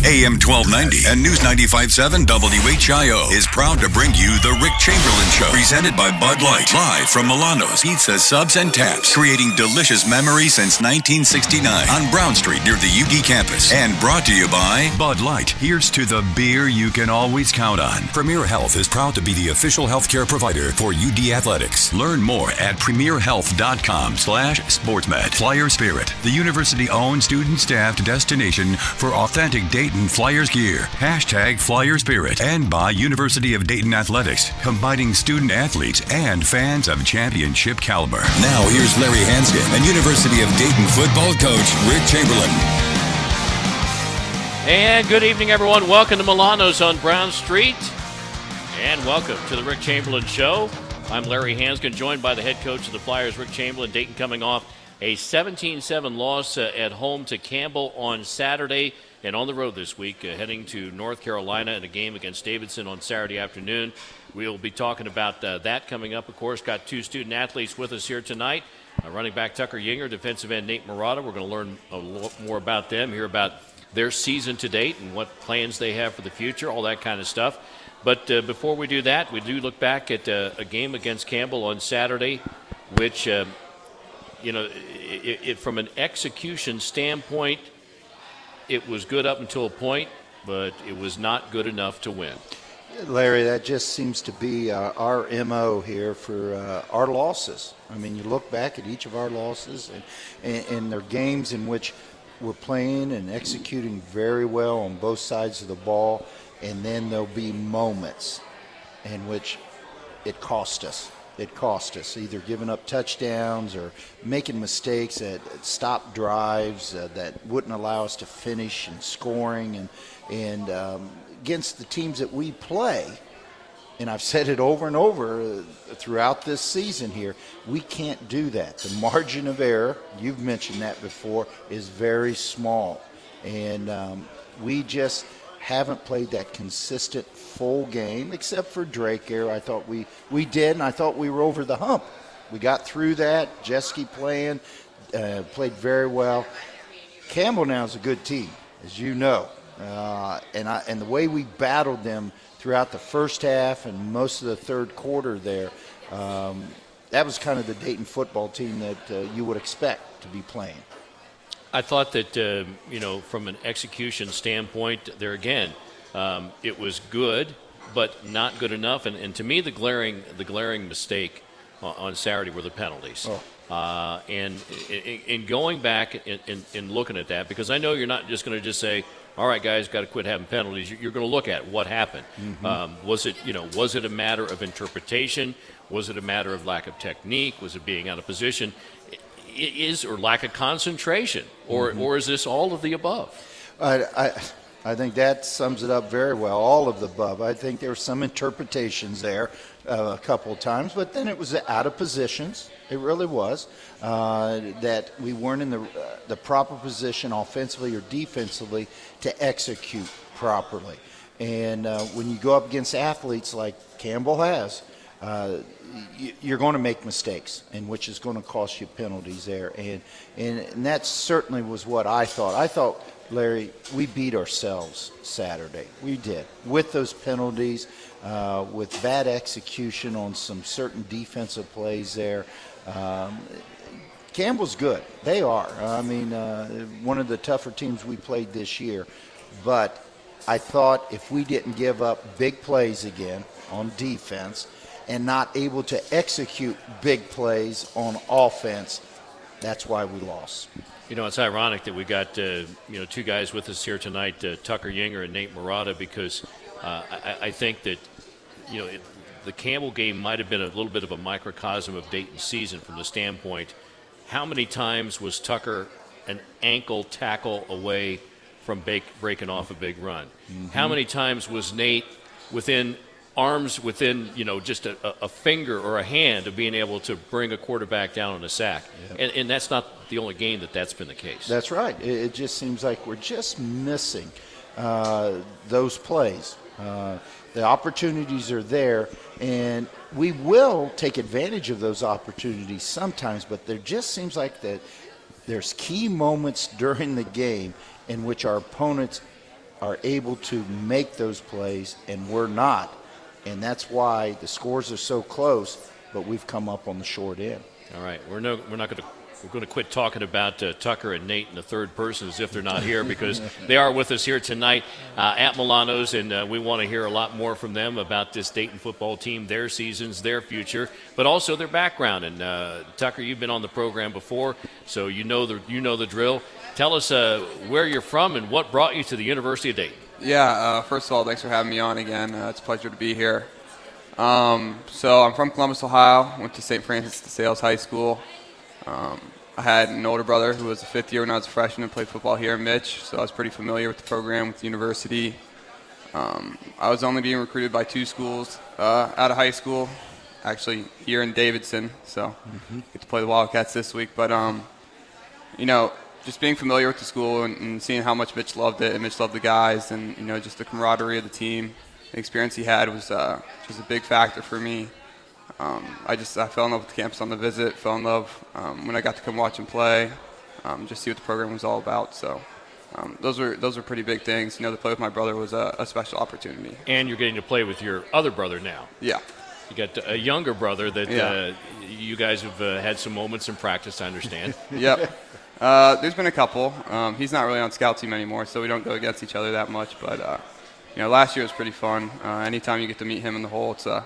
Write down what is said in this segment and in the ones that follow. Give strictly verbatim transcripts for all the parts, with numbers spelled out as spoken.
A M twelve ninety and News ninety-five point seven W H I O is proud to bring you the Rick Chamberlain Show, presented by Bud Light, live from Milano's Pizza, Subs, and Taps, creating delicious memories since nineteen sixty-nine on Brown Street near the U D campus, and brought to you by Bud Light. Here's to the beer you can always count on. Premier Health is proud to be the official healthcare provider for U D Athletics. Learn more at premierhealth.com slash sportsmed. Flyer Spirit, the university-owned student-staffed destination for authentic Dayton Flyers gear. Hashtag Flyer Spirit. And by University of Dayton Athletics, combining student athletes and fans of championship caliber. Now here's Larry Hanskin and University of Dayton football coach Rick Chamberlain. And good evening, everyone. Welcome to Milano's on Brown Street. And welcome to the Rick Chamberlain Show. I'm Larry Hanskin, joined by the head coach of the Flyers, Rick Chamberlain. Dayton coming off a seventeen seven loss uh, at home to Campbell on Saturday, and on the road this week, uh, heading to North Carolina in a game against Davidson on Saturday afternoon. We'll be talking about uh, that coming up, of course. Got two student athletes with us here tonight. Uh, running back Tucker Yinger, defensive end Nate Murata. We're going to learn a lot more about them, hear about their season to date and what plans they have for the future, all that kind of stuff. But uh, before we do that, we do look back at uh, a game against Campbell on Saturday, which, uh, you know, it, it, from an execution standpoint, it was good up until a point, but it was not good enough to win. Larry, that just seems to be uh, our M O here for uh, our losses. I mean, you look back at each of our losses, and, and, and they're games in which we're playing and executing very well on both sides of the ball, and then there'll be moments in which it cost us. It cost us, either giving up touchdowns or making mistakes that stop drives uh, that wouldn't allow us to finish and scoring. And, and um, against the teams that we play, and I've said it over and over uh, throughout this season here, we can't do that. The margin of error, you've mentioned that before, is very small. And um, we just haven't played that consistent full game, except for Drake here. I thought we, we did, and I thought we were over the hump. We got through that. Jeske playing, uh, played very well. Campbell now is a good team, as you know. Uh, and, I, and the way we battled them throughout the first half and most of the third quarter there, um, that was kind of the Dayton football team that uh, you would expect to be playing. I thought that, uh, you know, from an execution standpoint, there again, um, it was good, but not good enough. And, and to me, the glaring the glaring mistake on, on Saturday were the penalties. Oh. Uh, and in, in going back and, and, and looking at that, because I know you're not just going to just say, all right, guys, got to quit having penalties. You're going to look at what happened. Mm-hmm. Um, was it, you know, was it a matter of interpretation? Was it a matter of lack of technique? Was it being out of position? Is or lack of concentration, or mm-hmm. or is this all of the above? I, I I think that sums it up very well. All of the above. I think there were some interpretations there uh, a couple of times, but then it was out of positions. It really was uh, that we weren't in the uh, the proper position offensively or defensively to execute properly. And uh, when you go up against athletes like Campbell has, uh, you're going to make mistakes, and which is going to cost you penalties there. And, and and that certainly was what I thought. I thought, Larry, we beat ourselves Saturday. We did. With those penalties, uh, with bad execution on some certain defensive plays there. Um, Campbell's good. They are. I mean, uh, one of the tougher teams we played this year. But I thought if we didn't give up big plays again on defense and not able to execute big plays on offense, that's why we lost. You know, it's ironic that we got, uh, you know, two guys with us here tonight, uh, Tucker Yinger and Nate Murata, because uh, I, I think that, you know, it, the Campbell game might have been a little bit of a microcosm of Dayton's season from the standpoint, how many times was Tucker an ankle tackle away from bake, breaking off a big run? Mm-hmm. How many times was Nate within arms within, you know, just a, a finger or a hand of being able to bring a quarterback down on a sack? Yep. And, and that's not the only game that that's been the case. That's right. It, it just seems like we're just missing uh, those plays. Uh, the opportunities are there, and we will take advantage of those opportunities sometimes, but there just seems like that there's key moments during the game in which our opponents are able to make those plays, and we're not. And that's why the scores are so close, but we've come up on the short end. All right, we're no, we're not going to we're going to quit talking about uh, Tucker and Nate in the third person as if they're not here, because they are with us here tonight uh, at Milano's, and uh, we want to hear a lot more from them about this Dayton football team, their seasons, their future, but also their background. And uh, Tucker, you've been on the program before, so you know the you know the drill. Tell us uh, where you're from and what brought you to the University of Dayton. Yeah, uh, first of all, thanks for having me on again. Uh, it's a pleasure to be here. Um, so I'm from Columbus, Ohio. Went to Saint Francis de Sales High School. Um, I had an older brother who was a fifth year when I was a freshman and played football here in Mitch, so I was pretty familiar with the program, with the university. Um, I was only being recruited by two schools uh, out of high school, actually here in Davidson, so mm-hmm. get to play the Wildcats this week. But, um, you know, just being familiar with the school and, and seeing how much Mitch loved it, and Mitch loved the guys, and, you know, just the camaraderie of the team, the experience he had was uh, just a big factor for me. Um, I just I fell in love with the campus on the visit, fell in love um, when I got to come watch him play, um, just see what the program was all about. So um, those were those were pretty big things. You know, to play with my brother was a, a special opportunity. And you're getting to play with your other brother now. Yeah. You got a younger brother that yeah. uh, you guys have uh, had some moments in practice, I understand. Yep. Uh, there's been a couple. Um, he's not really on scout team anymore, so we don't go against each other that much. But, uh, you know, last year was pretty fun. Uh, anytime you get to meet him in the hole, it's, uh,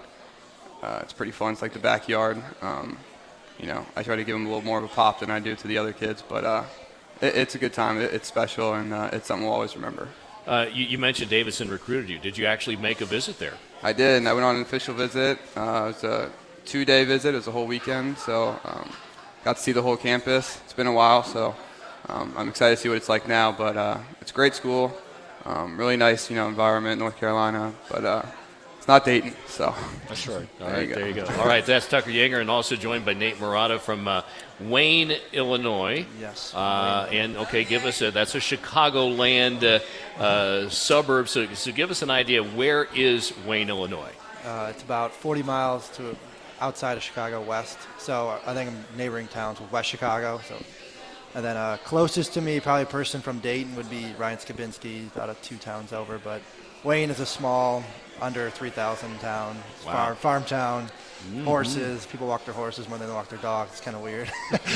uh, it's pretty fun. It's like the backyard. Um, you know, I try to give him a little more of a pop than I do to the other kids. But uh, it, it's a good time. It, it's special, and uh, it's something we'll always remember. Uh, you, you mentioned Davidson recruited you. Did you actually make a visit there? I did, and I went on an official visit. Uh, it was a two-day visit. It was a whole weekend, so um, got to see the whole campus. It's been a while, so um, I'm excited to see what it's like now. But uh, it's a great school, um, really nice, you know, environment, North Carolina. But uh, it's not Dayton, so that's right. All there right, you go. there you go. All right, that's Tucker Yeager, and also joined by Nate Murata from uh, Wayne, Illinois. Yes. Uh, and okay, give us a that's a Chicagoland uh, uh, suburb. So, so give us an idea. Where is Wayne, Illinois? Uh, it's about forty miles to outside of Chicago west. So I think neighboring towns with West Chicago. So, and then uh, closest to me, probably a person from Dayton would be Ryan Skabinski, about a two towns over. But Wayne is a small, under three thousand town, wow. farm, farm town. Mm-hmm. Horses. People walk their horses more than they walk their dogs. It's kind of weird.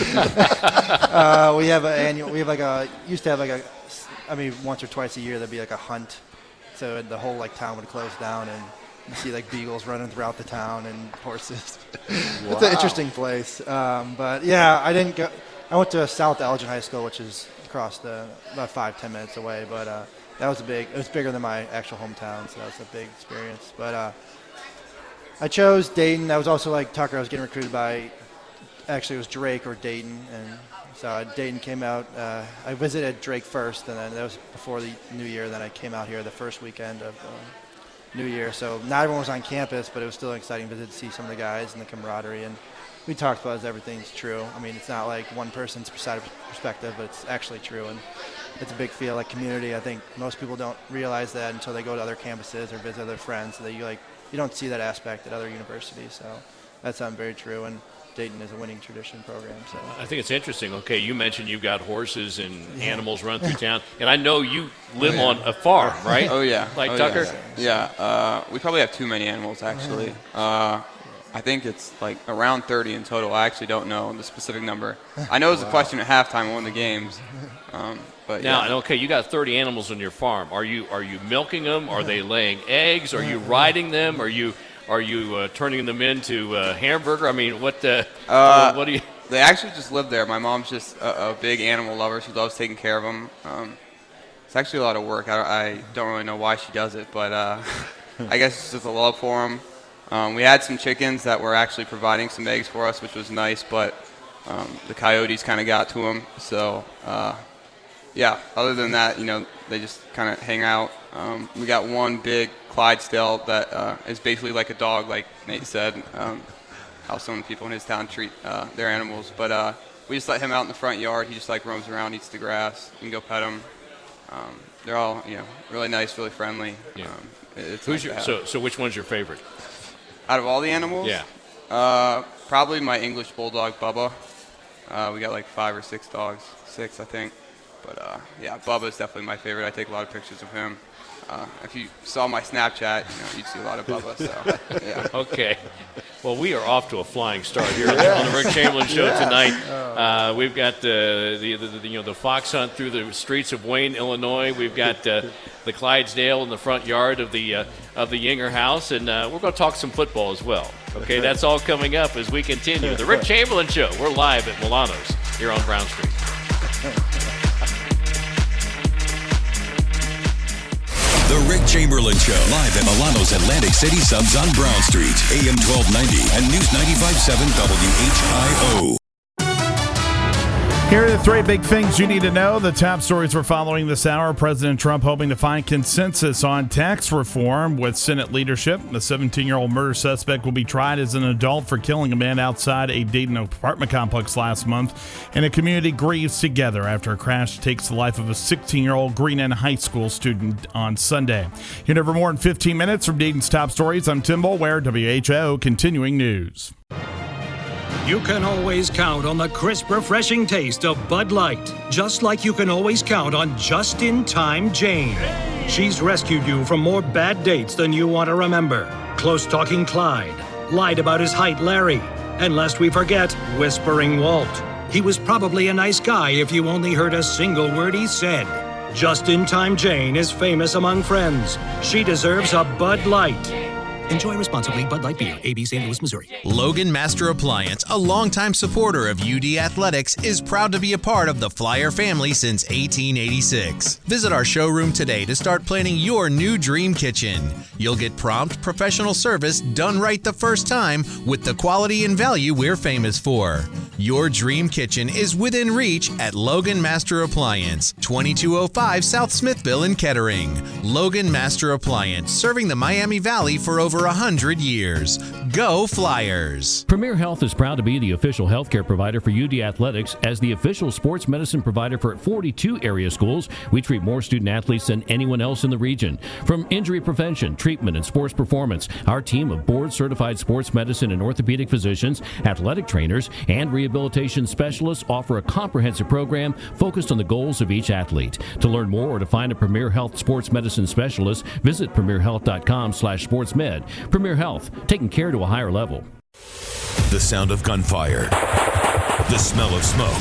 uh, we have an annual. We have like a. Used to have like a. I mean, once or twice a year there'd be like a hunt, so the whole like town would close down, and you see like beagles running throughout the town and horses. Wow. It's an interesting place. Um, but yeah, I didn't go. I went to South Elgin High School, which is across the about five ten minutes away. But uh, that was a big. It was bigger than my actual hometown, so that was a big experience. But. Uh, I chose Dayton. I was also like Tucker. I was getting recruited by, actually it was Drake or Dayton, and so uh, Dayton came out. Uh, I visited Drake first, and then that was before the New Year. Then I came out here the first weekend of um, New Year. So not everyone was on campus, but it was still an exciting visit to see some of the guys and the camaraderie. And we talked about as everything's true. I mean, it's not like one person's perspective, but it's actually true. And it's a big feel like community. I think most people don't realize that until they go to other campuses or visit other friends. That you like. You don't see that aspect at other universities, so that's um, very true. And Dayton is a winning tradition program. So I think it's interesting. Okay, you mentioned you've got horses and yeah. animals run through town, and I know you live oh, yeah. on a farm, right? Oh yeah, like oh, Tucker. Yeah, yeah. Uh, we probably have too many animals actually. Uh, I think it's like around thirty in total. I actually don't know the specific number. I know it was wow. a question at halftime of one of the games. Um, But now, yeah. okay, you got thirty animals on your farm. Are you are you milking them? Are they laying eggs? Are you riding them? Are you are you uh, turning them into uh, hamburger? I mean, what uh, uh, what do you? They actually just live there. My mom's just a, a big animal lover. She loves taking care of them. Um, it's actually a lot of work. I, I don't really know why she does it, but uh, I guess it's just a love for them. Um, we had some chickens that were actually providing some eggs for us, which was nice, but um, the coyotes kind of got to them, so. Uh, Yeah, other than that, you know, they just kind of hang out. Um, we got one big Clydesdale that uh, is basically like a dog, like Nate said, um, how some people in his town treat uh, their animals. But uh, we just let him out in the front yard. He just like roams around, eats the grass. You can go pet him. Um, they're all, you know, really nice, really friendly. Yeah. Um, it's Who's nice your, so, so which one's your favorite? Out of all the animals? Yeah. Uh, probably my English Bulldog, Bubba. Uh, we got like five or six dogs. Six, I think. But, uh, yeah, Bubba's definitely my favorite. I take a lot of pictures of him. Uh, if you saw my Snapchat, you know, you'd see a lot of Bubba. So, yeah. Okay. Well, we are off to a flying start here on the Rick Chamberlain Show Yeah. tonight. Uh, we've got uh, the, the, the you know the fox hunt through the streets of Wayne, Illinois. We've got uh, the Clydesdale in the front yard of the uh, of the Yinger house, and uh, we're going to talk some football as well. Okay, that's all coming up as we continue the Rick Chamberlain Show. We're live at Milano's here on Brown Street. The Rick Chamberlain Show, live at Milano's Atlantic City Subs on Brown Street, A M twelve ninety and News ninety-five point seven W H I O. Here are the three big things you need to know. The top stories we're following this hour. President Trump hoping to find consensus on tax reform with Senate leadership. The seventeen-year-old murder suspect will be tried as an adult for killing a man outside a Dayton apartment complex last month. And a community grieves together after a crash takes the life of a sixteen-year-old Green End High School student on Sunday. Here in more than fifteen minutes from Dayton's top stories, I'm Tim Boulware, W H I O Continuing News. You can always count on the crisp, refreshing taste of Bud Light, just like you can always count on Just-in-Time Jane. She's rescued you from more bad dates than you want to remember. Close-talking Clyde, lied about his height Larry, and lest we forget, Whispering Walt. He was probably a nice guy if you only heard a single word he said. Just-in-Time Jane is famous among friends. She deserves a Bud Light. Enjoy responsibly. Bud Light Beer, A B, Saint Louis, Missouri. Logan Master Appliance, a longtime supporter of U D Athletics, is proud to be a part of the Flyer family since eighteen eighty-six. Visit our showroom today to start planning your new dream kitchen. You'll get prompt, professional service done right the first time with the quality and value we're famous for. Your dream kitchen is within reach at Logan Master Appliance, twenty-two oh five South Smithville in Kettering. Logan Master Appliance, serving the Miami Valley for over one hundred years. Go Flyers! Premier Health is proud to be the official healthcare provider for U D Athletics. As the official sports medicine provider for forty-two area schools, we treat more student athletes than anyone else in the region. From injury prevention, treatment, and sports performance, our team of board-certified sports medicine and orthopedic physicians, athletic trainers, and rehabilitation specialists offer a comprehensive program focused on the goals of each athlete. To learn more or to find a Premier Health sports medicine specialist, visit premier health dot com slash sports med. Premier Health, taking care to a higher level. The sound of gunfire, the smell of smoke,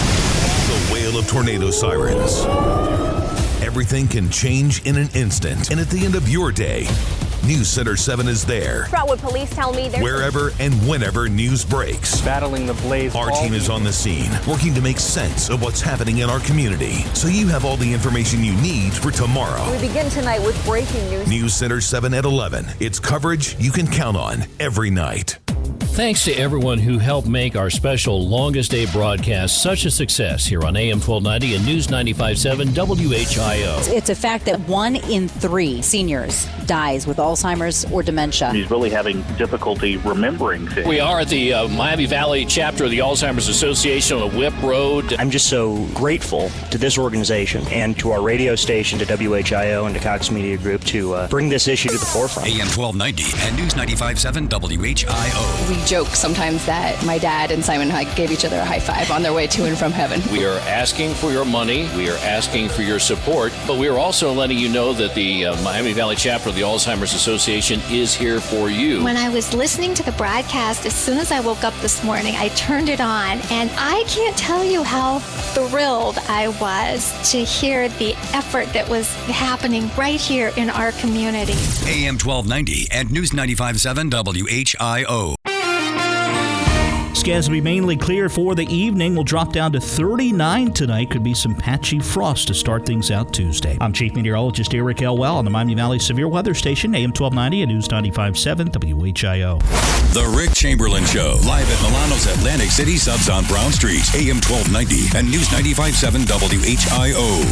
the wail of tornado sirens. Everything can change in an instant. And at the end of your day, News Center seven is there. Broward police tell me there's wherever and whenever news breaks. Battling the blaze. Our team is on the scene, working to make sense of what's happening in our community, so you have all the information you need for tomorrow. We begin tonight with breaking news. News Center seven at eleven. It's coverage you can count on every night. Thanks to everyone who helped make our special Longest Day broadcast such a success here on A M twelve ninety and News ninety-five point seven W H I O. It's a fact that one in three seniors dies with Alzheimer's or dementia. He's really having difficulty remembering things. We are at the uh, Miami Valley chapter of the Alzheimer's Association on Whip Road. I'm just so grateful to this organization and to our radio station, to W H I O and to Cox Media Group to uh, bring this issue to the forefront. A M twelve ninety and News ninety-five point seven W H I O. We joke sometimes that my dad and Simon and I gave each other a high five on their way to and from heaven. We are asking for your money. We are asking for your support. But we are also letting you know that the uh, Miami Valley chapter of the Alzheimer's Association is here for you. When I was listening to the broadcast, as soon as I woke up this morning, I turned it on. And I can't tell you how thrilled I was to hear the effort that was happening right here in our community. A M twelve ninety and News ninety-five point seven W H I O. Skies will be mainly clear for the evening. Will drop down to thirty-nine tonight. Could be some patchy frost to start things out Tuesday. I'm Chief Meteorologist Eric Elwell on the Miami Valley Severe Weather Station, A M twelve ninety and News ninety-five point seven W H I O. The Rick Chamberlain Show, live at Milano's Atlantic City Subs on Brown Street, A M twelve ninety and News ninety-five point seven W H I O.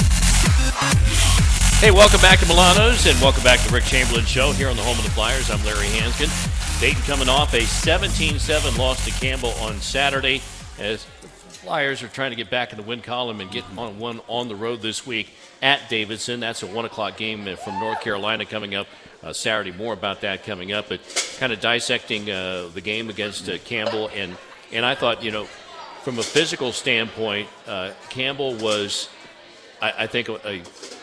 Hey, welcome back to Milano's and welcome back to the Rick Chamberlain Show here on the home of the Flyers. I'm Larry Hanskin. Dayton coming off a seventeen seven loss to Campbell on Saturday as the Flyers are trying to get back in the win column and get on one on the road this week at Davidson. That's a one o'clock game from North Carolina coming up uh, Saturday. More about that coming up. But kind of dissecting uh, the game against uh, Campbell. And, and I thought, you know, from a physical standpoint, uh, Campbell was I, I think a,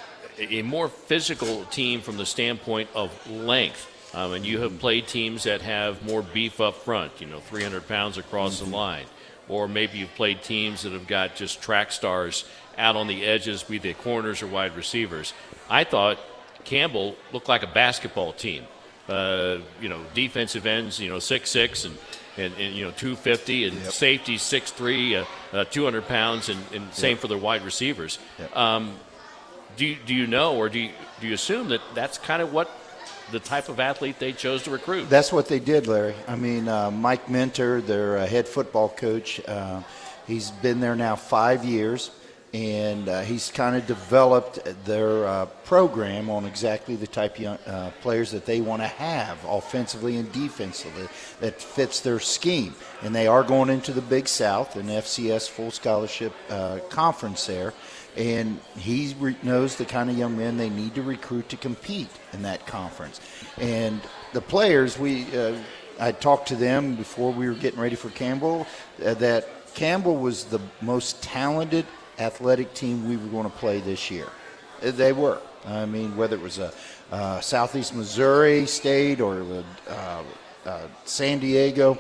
a more physical team from the standpoint of length. Um, and you have played teams that have more beef up front, you know, three hundred pounds across mm-hmm. the line. Or maybe you've played teams that have got just track stars out on the edges, be they corners or wide receivers. I thought Campbell looked like a basketball team. Uh, you know, defensive ends, you know, six six and, and, and you know, two fifty, and yep. safety six three, uh, uh, two hundred pounds, and, and same yep. for their wide receivers. Yep. Um, do, you, do you know, or do you, do you assume that that's kind of what the type of athlete they chose to recruit? That's what they did, Larry. I mean, uh, Mike Minter, their uh, head football coach, uh, he's been there now five years, and uh, he's kind of developed their uh, program on exactly the type of young, uh, players that they want to have offensively and defensively that fits their scheme. And they are going into the Big South, an F C S full scholarship uh, conference there. And he re- knows the kind of young men they need to recruit to compete in that conference. And the players, we uh, I talked to them before we were getting ready for Campbell, uh, that Campbell was the most talented athletic team we were going to play this year. Uh, they were. I mean, whether it was a uh, Southeast Missouri State or uh, uh, San Diego,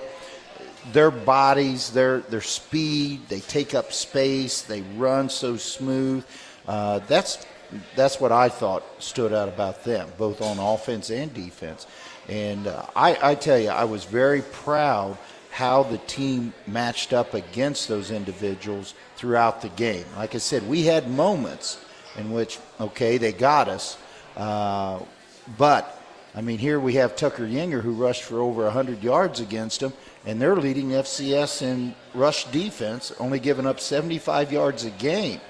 their bodies, their their speed, they take up space, they run so smooth. Uh, that's that's what I thought stood out about them, both on offense and defense. And uh, I, I tell you, I was very proud how the team matched up against those individuals throughout the game. Like I said, we had moments in which, okay, they got us, uh, but, I mean, here we have Tucker Yinger, who rushed for over one hundred yards against them, and they're leading F C S in rush defense, only giving up seventy-five yards a game.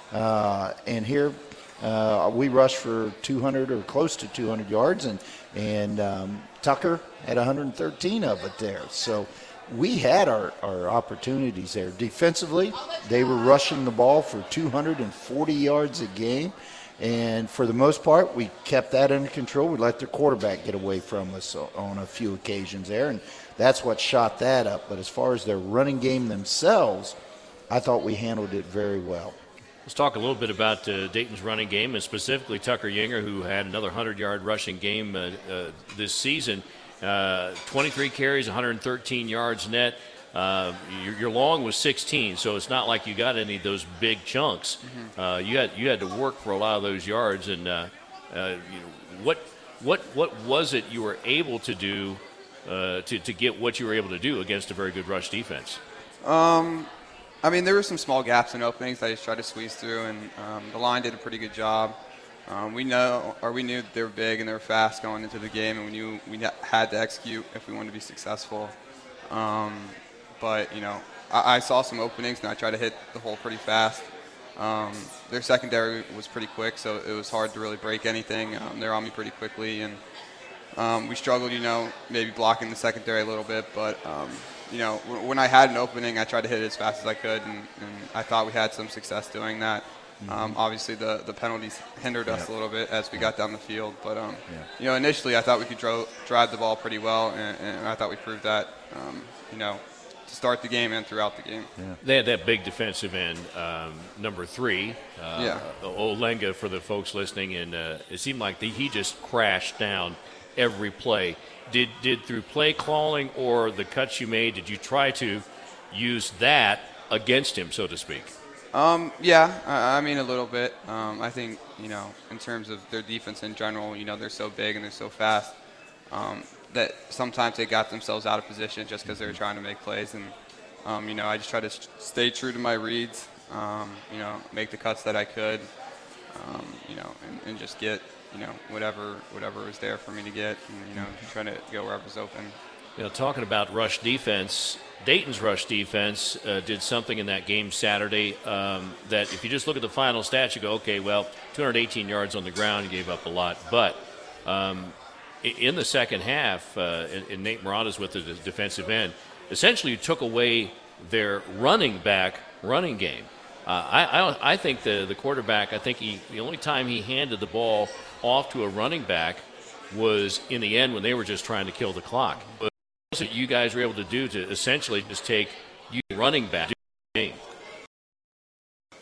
Uh, and here uh, we rushed for two hundred or close to two hundred yards, and, and um, Tucker had one hundred thirteen of it there. So we had our, our opportunities there. Defensively, they were rushing the ball for two hundred forty yards a game. And for the most part, we kept that under control. We let their quarterback get away from us on a few occasions there, and that's what shot that up. But as far as their running game themselves, I thought we handled it very well. Let's talk a little bit about uh, Dayton's running game, and specifically Tucker Yinger, who had another one hundred-yard rushing game uh, uh, this season. Uh, twenty-three carries, one hundred thirteen yards net. Uh, your, your long was sixteen, so it's not like you got any of those big chunks. Mm-hmm. Uh, you had you had to work for a lot of those yards. And uh, uh, you know, what what what was it you were able to do uh, to to get what you were able to do against a very good rush defense? Um, I mean, there were some small gaps and openings that I just tried to squeeze through, and um, the line did a pretty good job. Um, we know, or we knew that they were big and they were fast going into the game, and we knew we had to execute if we wanted to be successful. Um, But, you know, I, I saw some openings, and I tried to hit the hole pretty fast. Um, their secondary was pretty quick, so it was hard to really break anything. Um, they're on me pretty quickly, and um, we struggled, you know, maybe blocking the secondary a little bit. But, um, you know, w- when I had an opening, I tried to hit it as fast as I could, and, and I thought we had some success doing that. Mm-hmm. Um, obviously, the, the penalties hindered us yep. a little bit as we got down the field. But, um, yeah. you know, initially I thought we could dro- drive the ball pretty well, and, and I thought we proved that, um, you know, to start the game and throughout the game. Yeah. They had that big defensive end, um, number three, uh, yeah. Olenga for the folks listening, and uh, it seemed like the, he just crashed down every play. Did did through play calling or the cuts you made, did you try to use that against him, so to speak? Um, yeah, I, I mean a little bit. Um, I think, you know, in terms of their defense in general, you know, they're so big and they're so fast. Um, that sometimes they got themselves out of position just because they were trying to make plays. And, um, you know, I just try to st- stay true to my reads, um, you know, make the cuts that I could, um, you know, and, and just get, you know, whatever whatever was there for me to get, and, you know, trying to go wherever's open. You know, talking about rush defense, Dayton's rush defense uh, did something in that game Saturday um, that if you just look at the final stats, you go, okay, well, two hundred eighteen yards on the ground, you gave up a lot. But um, in the second half, uh, and, and Nate Morata's with the defensive end, essentially you took away their running back running game. Uh, I, I I think the, the quarterback, I think he the only time he handed the ball off to a running back was in the end when they were just trying to kill the clock. But what was it you guys were able to do to essentially just take you running back game?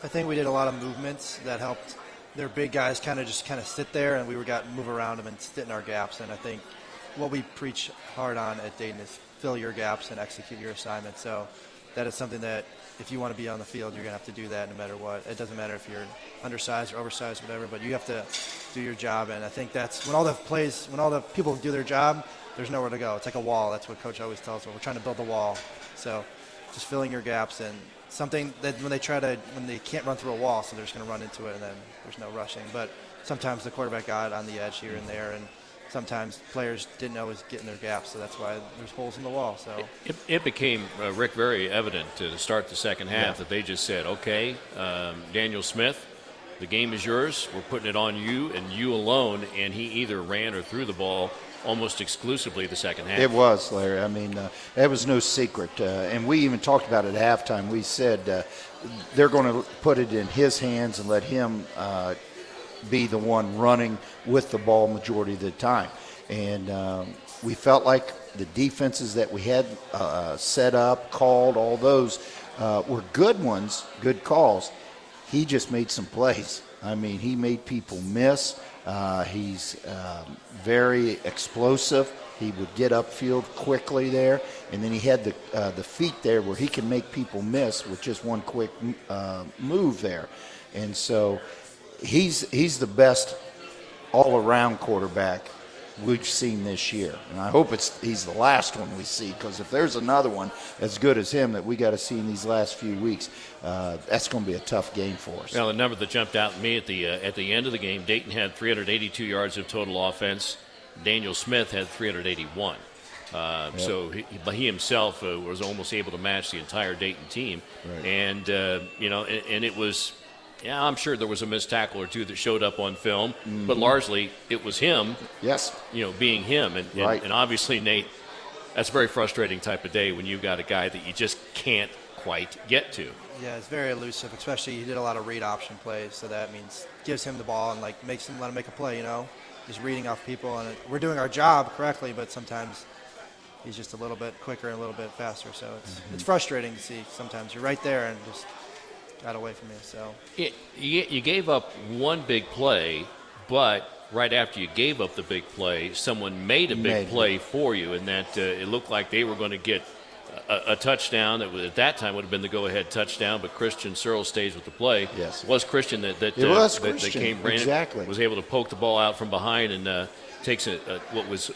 I think we did a lot of movements that helped their big guys kind of just kind of sit there, and we were got move around them and sit in our gaps. And I think what we preach hard on at Dayton is fill your gaps and execute your assignment. So that is something that if you want to be on the field, you're going to have to do that no matter what. It doesn't matter if you're undersized or oversized, whatever, but you have to do your job. And I think that's when all the plays, when all the people do their job, there's nowhere to go. It's like a wall. That's what Coach always tells us. We're trying to build a wall. So just filling your gaps and something that when they try to, when they can't run through a wall, so they're just going to run into it and then there's no rushing. But sometimes the quarterback got on the edge here and there, and sometimes players didn't always get in their gaps, so that's why there's holes in the wall. So it, it became, uh, Rick, very evident to start the second half Yeah. that they just said, okay, um, Daniel Smith, the game is yours. We're putting it on you and you alone, and he either ran or threw the ball almost exclusively the second half. It was, Larry. I mean, uh, that was no secret. Uh, and we even talked about it at halftime. We said uh, they're going to put it in his hands and let him uh, be the one running with the ball majority of the time. And um, we felt like the defenses that we had uh, set up, called, all those uh, were good ones, good calls. He just made some plays. I mean, he made people miss. Uh, he's um, very explosive. He would get upfield quickly there, and then he had the uh, the feet there where he can make people miss with just one quick uh, move there. And so he's he's the best all-around quarterback we've seen this year. And I hope it's he's the last one we see, because if there's another one as good as him that we got to see in these last few weeks, uh, that's going to be a tough game for us. Now, the number that jumped out at me at the uh, at the end of the game, Dayton had three hundred eighty-two yards of total offense. Daniel Smith had three hundred eighty-one. Uh, Yep. So he, but he himself uh, was almost able to match the entire Dayton team. Right. And, uh, you know, and, and it was, yeah, I'm sure there was a missed tackle or two that showed up on film, Mm-hmm. but largely it was him, Yes. you know, being him. And, and, Right. and obviously, Nate, that's a very frustrating type of day when you've got a guy that you just can't quite get to. yeah, it's very elusive, especially he did a lot of read option plays, so that means gives him the ball and like makes him let him make a play, you know, just reading off people. And it, we're doing our job correctly, but sometimes he's just a little bit quicker and a little bit faster. So it's Mm-hmm. it's frustrating to see. Sometimes you're right there and just got away from you. So It, you, you gave up one big play, but right after you gave up the big play, someone made a big Made it. play for you, and that uh, it looked like they were going to get a, a touchdown that was, at that time would have been the go-ahead touchdown, but Christian Searle stays with the play. Yes. It was Christian that that, It uh, was that, that Christian, came ran, exactly. was able to poke the ball out from behind and uh, takes a, a, what was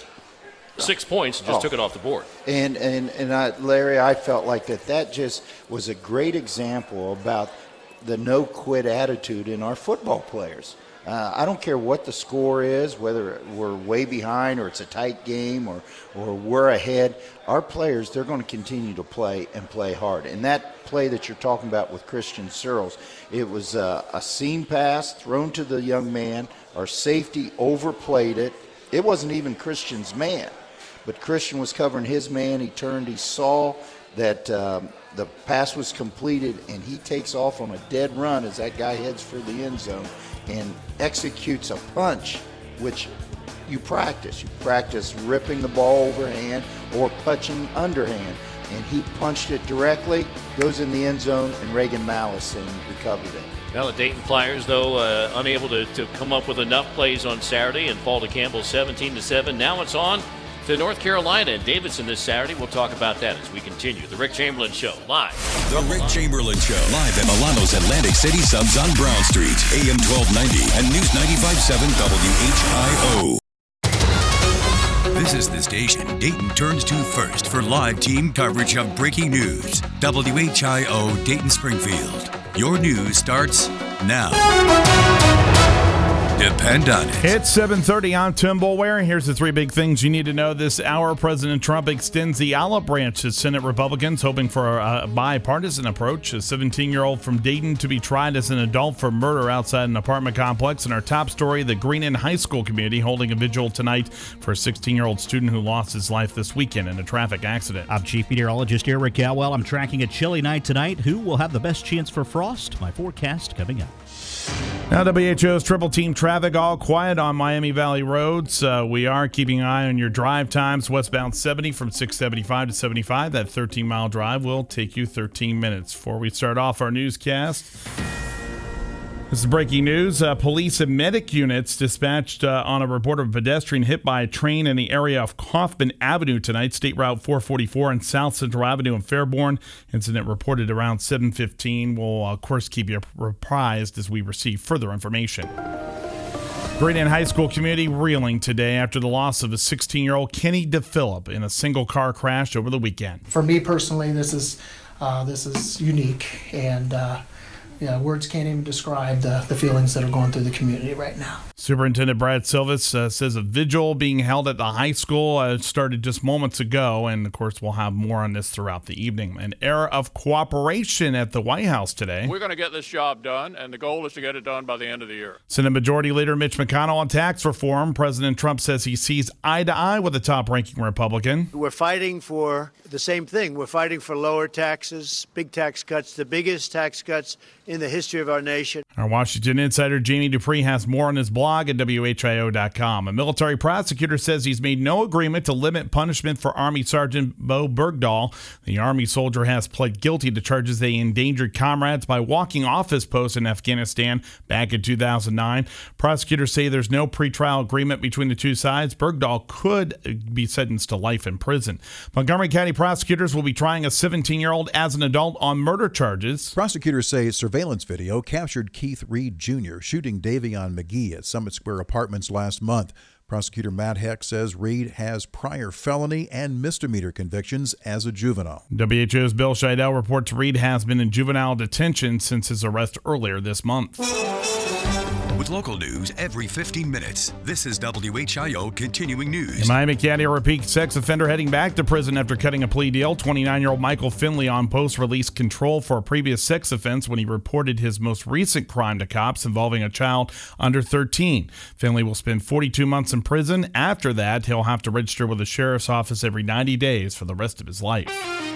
six points and just Oh. took it off the board. And and and I, Larry, I felt like that that just was a great example about the no quit attitude in our football players. Uh, I don't care what the score is, whether we're way behind or it's a tight game or or we're ahead. Our players, they're going to continue to play and play hard. And that play that you're talking about with Christian Searles, it was a, a seam pass thrown to the young man. Our safety overplayed it. It wasn't even Christian's man. But Christian was covering his man. He turned. He saw that um, the pass was completed, and he takes off on a dead run as that guy heads for the end zone and executes a punch, which you practice. You practice ripping the ball overhand or punching underhand. And he punched it directly, goes in the end zone, and Reagan Mallison recovered it. Well, the Dayton Flyers, though, uh, unable to, to come up with enough plays on Saturday and fall to Campbell seventeen to seven. Now it's on to North Carolina and Davidson this Saturday. We'll talk about that as we continue. The Rick Chamberlain Show, live. The Rick Chamberlain Show, live at Milano's Atlantic City Subs on Brown Street, A M twelve ninety and News ninety-five point seven W H I O. This is the station Dayton turns to first for live team coverage of breaking news. W H I O Dayton Springfield. Your news starts now. Depend on it. It's seven thirty. I'm Tim Boulware. Here's the three big things you need to know this hour. President Trump extends the olive branch to Senate Republicans, hoping for a bipartisan approach. A seventeen-year-old from Dayton to be tried as an adult for murder outside an apartment complex. In our top story, the Greenon High School community holding a vigil tonight for a sixteen-year-old student who lost his life this weekend in a traffic accident. I'm Chief Meteorologist Eric Cowell. I'm tracking a chilly night tonight. Who will have the best chance for frost? My forecast coming up. Now, W H O's triple team traffic all quiet on Miami Valley roads. Uh, we are keeping an eye on your drive times. Westbound seventy from six seventy-five to seventy-five. That thirteen-mile drive will take you thirteen minutes. Before we start off our newscast, This is breaking news. Uh, police and medic units dispatched uh, on a report of a pedestrian hit by a train in the area of Kaufman Avenue tonight. State Route four forty-four and South Central Avenue in Fairborn. Incident reported around seven fifteen. We'll, uh, of course, keep you apprised as we receive further information. Great Ann High School community reeling today after the loss of a sixteen-year-old Kenny DePhillip in a single-car crash over the weekend. For me personally, this is uh, this is unique, and uh, yeah, words can't even describe the, the feelings that are going through the community right now. Superintendent Brad Silvis uh, says a vigil being held at the high school uh, started just moments ago, and of course we'll have more on this throughout the evening. An era of cooperation at the White House today. We're going to get this job done, and the goal is to get it done by the end of the year. Senate Majority Leader Mitch McConnell on tax reform. President Trump says he sees eye to eye with the top-ranking Republican. We're fighting for the same thing. We're fighting for lower taxes, big tax cuts, the biggest tax cuts in the history of our nation. Our Washington insider Jamie Dupree has more on his blog at W H I O dot com. A military prosecutor says he's made no agreement to limit punishment for Army Sergeant Bo Bergdahl. The Army soldier has pled guilty to charges they endangered comrades by walking off his post in Afghanistan back in two thousand nine. Prosecutors say there's no pretrial agreement between the two sides. Bergdahl could be sentenced to life in prison. Montgomery County prosecutors will be trying a seventeen-year-old as an adult on murder charges. Prosecutors say surveillance video captured Keith Reed Junior shooting Davion McGee at Summit Square Apartments last month. Prosecutor Matt Heck says Reed has prior felony and misdemeanor convictions as a juvenile. W H O's Bill Scheidel reports Reed has been in juvenile detention since his arrest earlier this month. With local news every fifteen minutes, this is W H I O Continuing News. In Miami County, a repeat sex offender heading back to prison after cutting a plea deal. twenty-nine-year-old Michael Finley on post released control for a previous sex offense when he reported his most recent crime to cops involving a child under thirteen. Finley will spend forty-two months in prison. After that, he'll have to register with the sheriff's office every ninety days for the rest of his life.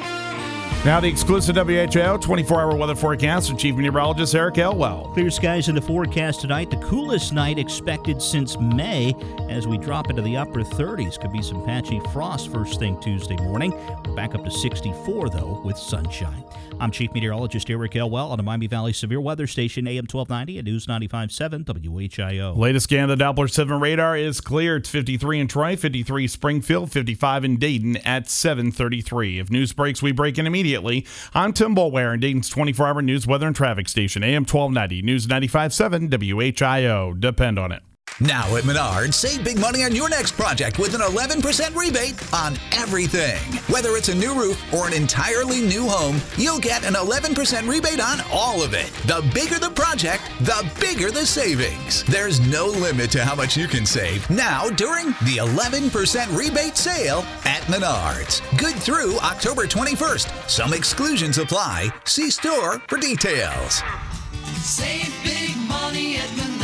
Now the exclusive W H I O twenty-four hour weather forecast with Chief Meteorologist Eric Elwell. Clear skies in the forecast tonight. The coolest night expected since May as we drop into the upper thirties. Could be some patchy frost first thing Tuesday morning. We're back up to sixty-four, though, with sunshine. I'm Chief Meteorologist Eric Elwell on the Miami Valley Severe Weather Station, A M twelve ninety and News ninety-five point seven W H I O. Latest scan of the Doppler seven radar is clear. It's fifty-three in Troy, fifty-three Springfield, fifty-five in Dayton at seven thirty-three. If news breaks, we break in immediately. I'm Tim Boulware in Dayton's twenty-four hour news, weather, and traffic station, A M twelve ninety, News ninety-five point seven W H I O. Depend on it. Now at Menards, save big money on your next project with an eleven percent rebate on everything. Whether it's a new roof or an entirely new home, you'll get an eleven percent rebate on all of it. The bigger the project, the bigger the savings. There's no limit to how much you can save now during the eleven percent rebate sale at Menards. Good through October twenty-first. Some exclusions apply. See store for details. Save big money at Menards.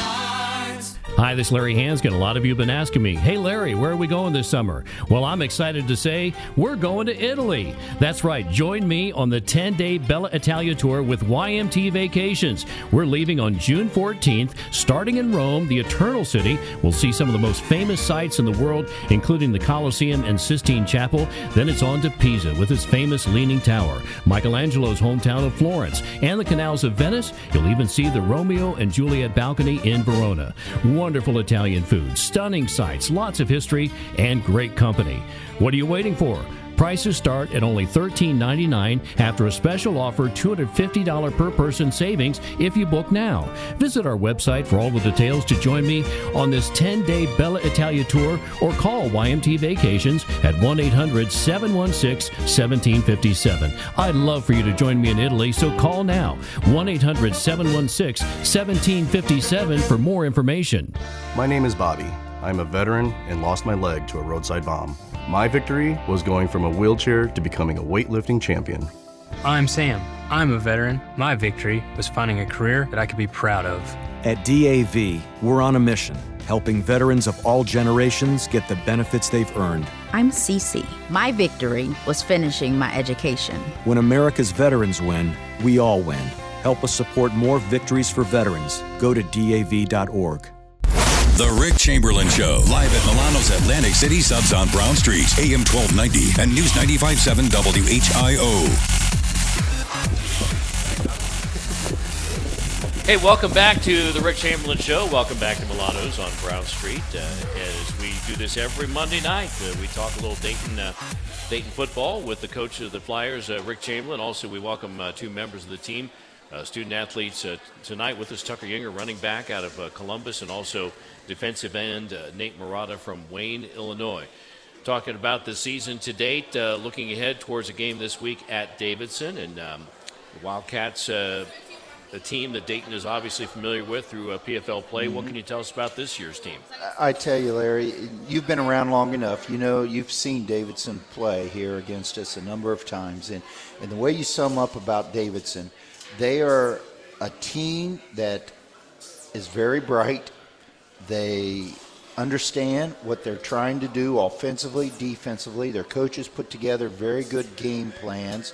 Hi, this is Larry Hanskin. A lot of you have been asking me, hey, Larry, where are we going this summer? Well, I'm excited to say we're going to Italy. That's right. Join me on the ten-day Bella Italia tour with Y M T Vacations. We're leaving on June fourteenth, starting in Rome, the Eternal City. We'll see some of the most famous sites in the world, including the Colosseum and Sistine Chapel. Then it's on to Pisa with its famous Leaning Tower, Michelangelo's hometown of Florence, and the canals of Venice. You'll even see the Romeo and Juliet balcony in Verona. Wonderful Italian food, stunning sights, lots of history, and great company. What are you waiting for? Prices start at only thirteen ninety-nine after a special offer two hundred fifty dollars per person savings if you book now. Visit our website for all the details to join me on this ten-day Bella Italia tour or call Y M T Vacations at one eight hundred seven one six one seven five seven. I'd love for you to join me in Italy, so call now one eight hundred seven one six one seven five seven for more information. My name is Bobby. I'm a veteran and lost my leg to a roadside bomb. My victory was going from a wheelchair to becoming a weightlifting champion. I'm Sam. I'm a veteran. My victory was finding a career that I could be proud of. At D A V, we're on a mission, helping veterans of all generations get the benefits they've earned. I'm Cece. My victory was finishing my education. When America's veterans win, we all win. Help us support more victories for veterans. Go to D A V dot org. The Rick Chamberlain Show, live at Milano's Atlantic City Subs on Brown Street, A M twelve ninety and News ninety-five point seven W H I O. Hey, welcome back to the Rick Chamberlain Show. Welcome back to Milano's on Brown Street. Uh, as we do this every Monday night, uh, we talk a little Dayton uh, Dayton football with the coach of the Flyers, uh, Rick Chamberlain. Also, we welcome uh, two members of the team, uh, student athletes uh, tonight with us, Tucker Yinger, running back out of uh, Columbus, and also defensive end uh, Nate Murata from Wayne, Illinois. Talking about the season to date, uh, looking ahead towards a game this week at Davidson, and um, the Wildcats, uh, a team that Dayton is obviously familiar with through uh, P F L play. Mm-hmm. What can you tell us about this year's team? I tell you, Larry, you've been around long enough. You know, you've seen Davidson play here against us a number of times. And, and the way you sum up about Davidson, they are a team that is very bright. They understand what they're trying to do offensively, defensively. Their coaches put together very good game plans.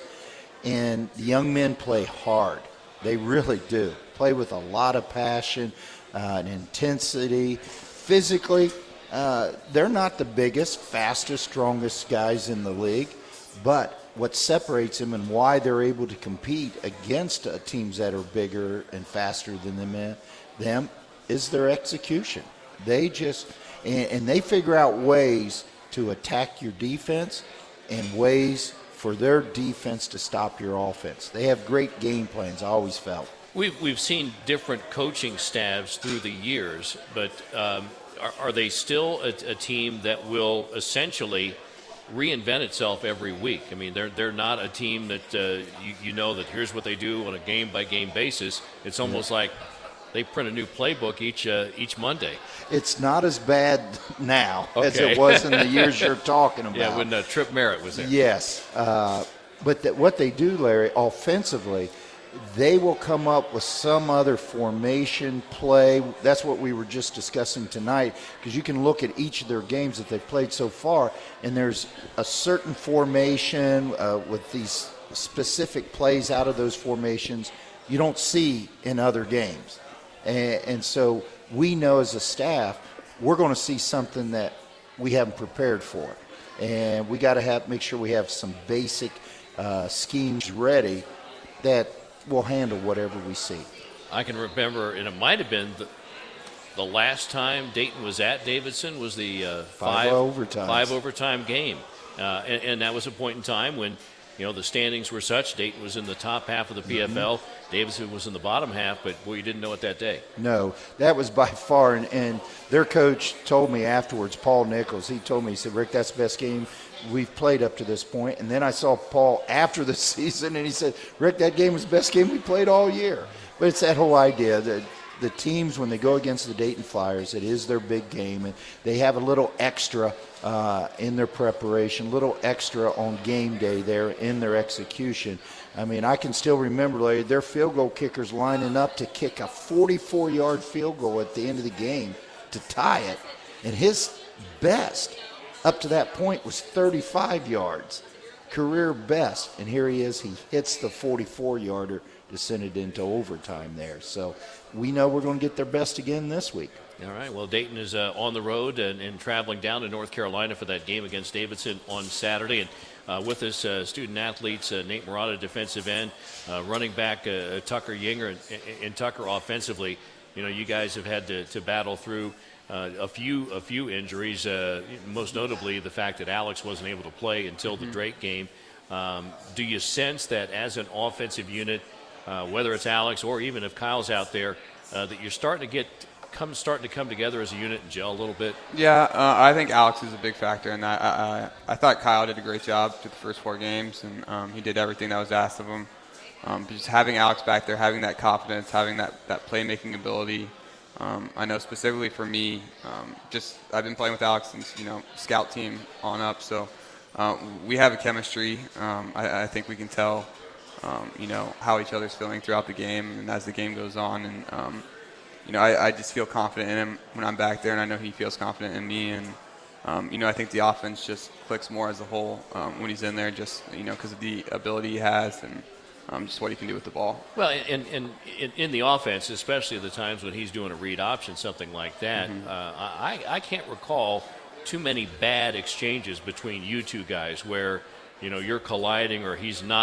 And the young men play hard. They really do. Play with a lot of passion uh, and intensity. Physically, uh, they're not the biggest, fastest, strongest guys in the league, but what separates them and why they're able to compete against uh, teams that are bigger and faster than them, them is their execution. They just, and, and they figure out ways to attack your defense and ways for their defense to stop your offense. They have great game plans, I always felt. We've, we've seen different coaching staffs through the years, but um, are, are they still a, a team that will essentially reinvent itself every week? I mean, they're they're not a team that uh, you, you know that here's what they do on a game-by-game basis. It's almost yeah. like they print a new playbook each uh, each Monday. It's not as bad now okay. as it was in the years you're talking about. Yeah, when uh, Trip Merritt was there. Yes. Uh, but th- what they do, Larry, offensively, they will come up with some other formation play. That's what we were just discussing tonight, because you can look at each of their games that they've played so far, and there's a certain formation uh, with these specific plays out of those formations you don't see in other games. And, and so we know as a staff we're going to see something that we haven't prepared for. And we got to have make sure we have some basic uh, schemes ready that will handle whatever we see. I can remember, and it might have been the, the last time Dayton was at Davidson was the uh, five, five, overtimes. five overtime game. Uh, and, and that was a point in time when, you know, the standings were such. Dayton was in the top half of the P F L. Mm-hmm. Davidson was in the bottom half, but, boy, you didn't know it that day. No, that was by far. And, and their coach told me afterwards, Paul Nichols, he told me, he said, Rick, that's the best game we've played up to this point. And then I saw Paul after the season, and he said, Rick, that game was the best game we played all year. But it's that whole idea that the teams, when they go against the Dayton Flyers, it is their big game, and they have a little extra uh, in their preparation, a little extra on game day there in their execution. I mean, I can still remember, Larry, their field goal kickers lining up to kick a forty-four-yard field goal at the end of the game to tie it, and his best up to that point was thirty-five yards, career best, and here he is, he hits the forty-four-yarder to send it into overtime there. So we know we're going to get their best again this week. All right. Well, Dayton is uh, on the road and, and traveling down to North Carolina for that game against Davidson on Saturday. And uh, with us, uh, student athletes, uh, Nate Murata, defensive end, uh, running back uh, Tucker Yinger, and, and Tucker offensively. You know, you guys have had to, to battle through uh, a few a few injuries, uh, most notably the fact that Alex wasn't able to play until mm-hmm. the Drake game. Um, do you sense that as an offensive unit, Uh, whether it's Alex or even if Kyle's out there, uh, that you're starting to get come starting to come together as a unit and gel a little bit? Yeah, uh, I think Alex is a big factor in that. I, I, I thought Kyle did a great job through the first four games, and um, he did everything that was asked of him. Um, just having Alex back there, having that confidence, having that, that playmaking ability. Um, I know specifically for me, um, just I've been playing with Alex since, you know, scout team on up, so uh, we have a chemistry. Um, I, I think we can tell. Um, you know, how each other's feeling throughout the game and as the game goes on. And, um, you know, I, I just feel confident in him when I'm back there, and I know he feels confident in me. And, um, you know, I think the offense just clicks more as a whole um, when he's in there, just, you know, because of the ability he has and um, just what he can do with the ball. Well, and, and in, in the offense, especially the times when he's doing a read option, something like that, mm-hmm. uh, I, I can't recall too many bad exchanges between you two guys where, you know, you're colliding or he's not –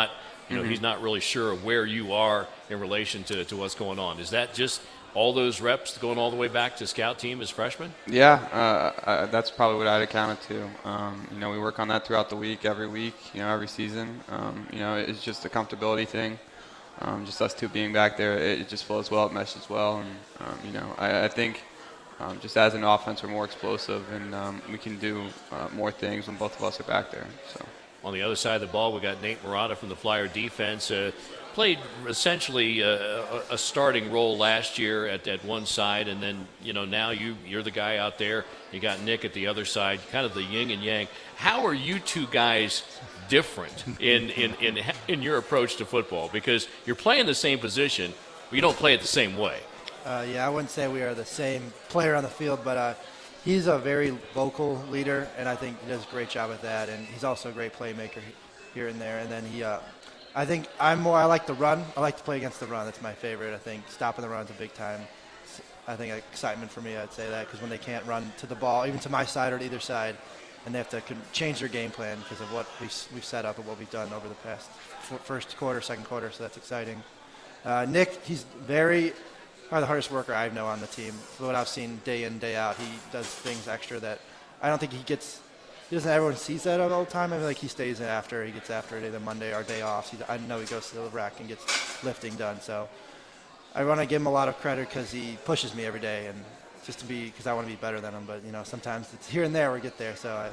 you know, Mhm. he's not really sure of where you are in relation to, to what's going on. Is that just all those reps going all the way back to scout team as freshmen? Yeah, uh, uh, that's probably what I'd account it to. Um, you know, we work on that throughout the week, every week, you know, every season. Um, you know, it's just a comfortability thing. Um, just us two being back there, it, it just flows well, it meshes well. And, um, you know, I, I think um, just as an offense, we're more explosive, and um, we can do uh, more things when both of us are back there. So. On the other side of the ball, we got Nate Marotta from the Flyer defense. Uh, played essentially uh, a, a starting role last year at, at one side, and then, you know, now you, you're the guy out there. You got Nick at the other side, kind of the yin and yang. How are you two guys different in, in, in, in your approach to football? Because you're playing the same position, but you don't play it the same way. Uh, yeah, I wouldn't say we are the same player on the field, but uh, he's a very vocal leader, and I think he does a great job at that. And he's also a great playmaker here and there. And then he, uh, I think I'm more, I like the run. I like to play against the run. That's my favorite. I think stopping the run's a big time. I think excitement for me, I'd say that, because when they can't run to the ball, even to my side or to either side, and they have to change their game plan because of what we've, we've set up and what we've done over the past first quarter, second quarter, so that's exciting. Uh, Nick, he's very, probably the hardest worker I know on the team. From what I've seen day in, day out, he does things extra that I don't think he gets, he doesn't, everyone sees that all the time. I mean, like he stays in after, he gets after it either Monday or day off. He's, I know he goes to the rack and gets lifting done, so I want to give him a lot of credit because he pushes me every day, and just to be, because I want to be better than him. But you know, sometimes it's here and there we get there. So I,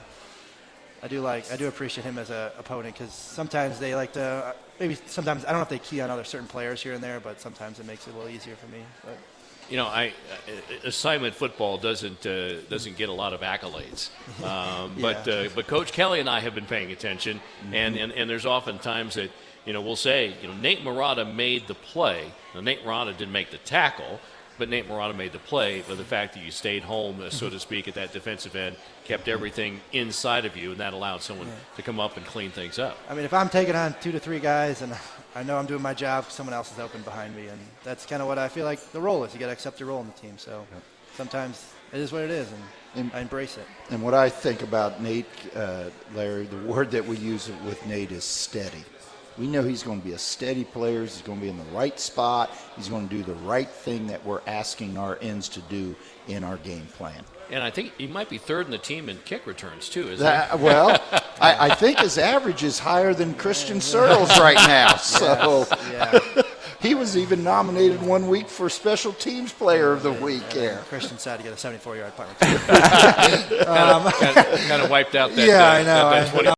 I do like, I do appreciate him as an opponent, because sometimes they like to, maybe sometimes I don't know if they key on other certain players here and there, but sometimes it makes it a little easier for me. But. You know, I uh, assignment football doesn't uh, doesn't get a lot of accolades, um, Yeah. but uh, but Coach Kelly and I have been paying attention, Mm-hmm. and, and and there's often times that, you know, we'll say, you know, Nate Marotta made the play. Now, Nate Marotta didn't make the tackle, but Nate Marotta made the play. But the fact that you stayed home, uh, so to speak, at that defensive end, kept everything inside of you, and that allowed someone Yeah. to come up and clean things up. I mean, if I'm taking on two to three guys and I know I'm doing my job, someone else is open behind me, and that's kind of what I feel like the role is. You got to accept your role in the team. So sometimes it is what it is, and, And- I embrace it. And what I think about Nate, uh, Larry, the word that we use with Nate is steady. We know he's going to be a steady player. He's going to be in the right spot. He's going to do the right thing that we're asking our ends to do in our game plan. And I think he might be third in the team in kick returns, too, isn't That, he? well, I, I think his average is higher than Christian Searles right now. So Yeah. he was even nominated one week for Special Teams Player of the Week. Yeah, Yeah. Christian decided to get a seventy-four-yard punt kind, return. of, kind, of, kind of wiped out that. Yeah, uh, I know. That, that twenty-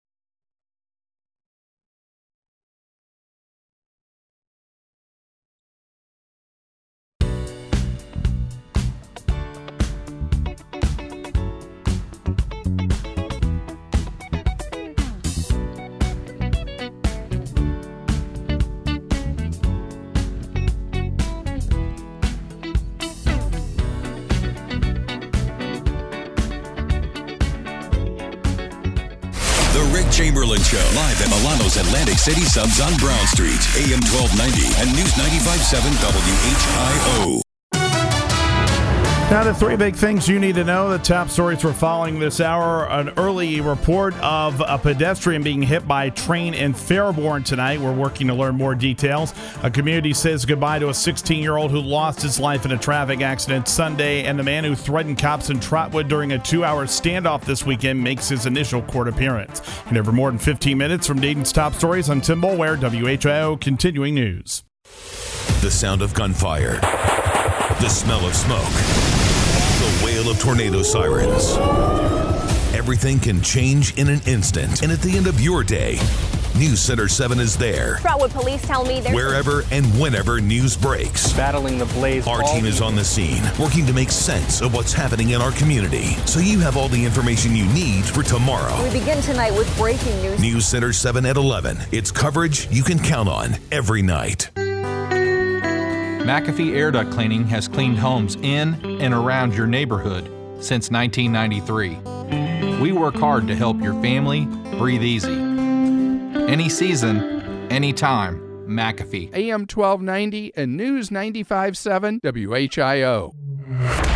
The Rick Chamberlain Show, live at Milano's Atlantic City Subs on Brown Street, A M twelve ninety and News ninety-five point seven W H I O. Now, the three big things you need to know. The top stories we're following this hour. An early report of a pedestrian being hit by a train in Fairborn tonight. We're working to learn more details. A community says goodbye to a sixteen-year-old who lost his life in a traffic accident Sunday, and the man who threatened cops in Trotwood during a two-hour standoff this weekend makes his initial court appearance. And over more than fifteen minutes from Dayton's top stories, I'm Tim Boulware, W H I O Continuing News. The sound of gunfire, the smell of smoke, the wail of tornado sirens. Everything can change in an instant. And at the end of your day, News Center seven is there. Trotwood police tell me there's Wherever and whenever news breaks. battling the blaze. Our team is on the scene, working to make sense of what's happening in our community, so you have all the information you need for tomorrow. We begin tonight with breaking news. News Center seven at eleven. It's coverage you can count on every night. McAfee Air Duct Cleaning has cleaned homes in and around your neighborhood since nineteen ninety-three. We work hard to help your family breathe easy. Any season, anytime, McAfee. A M twelve ninety and News ninety-five point seven W H I O.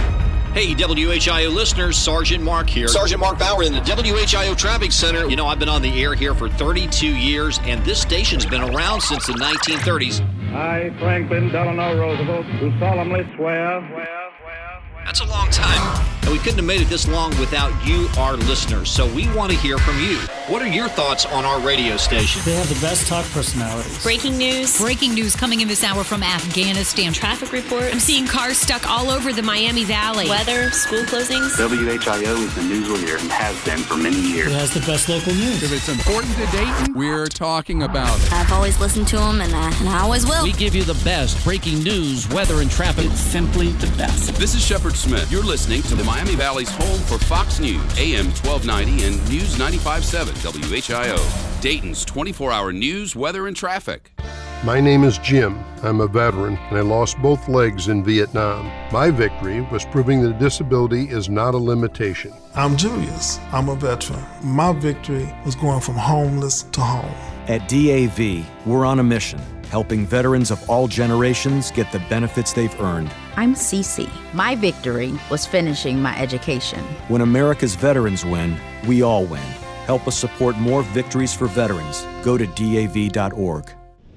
Hey, W H I O listeners, Sergeant Mark here. Sergeant Mark Bauer in the W H I O Traffic Center. You know, I've been on the air here for thirty-two years, and this station's been around since the nineteen thirties. I, Franklin Delano Roosevelt, do solemnly swear. That's a long time. And we couldn't have made it this long without you, our listeners. So we want to hear from you. What are your thoughts on our radio station? They have the best talk personalities. Breaking news. Breaking news coming in this hour from Afghanistan. Traffic report. I'm seeing cars stuck all over the Miami Valley. Weather, school closings. W H I O is the news leader and has been for many years. It has the best local news. If it's important to Dayton, we're talking about it. I've always listened to them, and I, and I always will. We give you the best breaking news, weather, and traffic. It's simply the best. This is Shepard Smith. You're listening to the Miami Valley's home for Fox News, A M twelve ninety and News ninety-five point seven W H I O, Dayton's twenty-four hour news, weather, and traffic. My name is Jim. I'm a veteran, and I lost both legs in Vietnam. My victory was proving that disability is not a limitation. I'm Julius. I'm a veteran. My victory was going from homeless to home. At D A V, we're on a mission, helping veterans of all generations get the benefits they've earned. I'm Cece. My victory was finishing my education. When America's veterans win, we all win. Help us support more victories for veterans. Go to D A V dot org.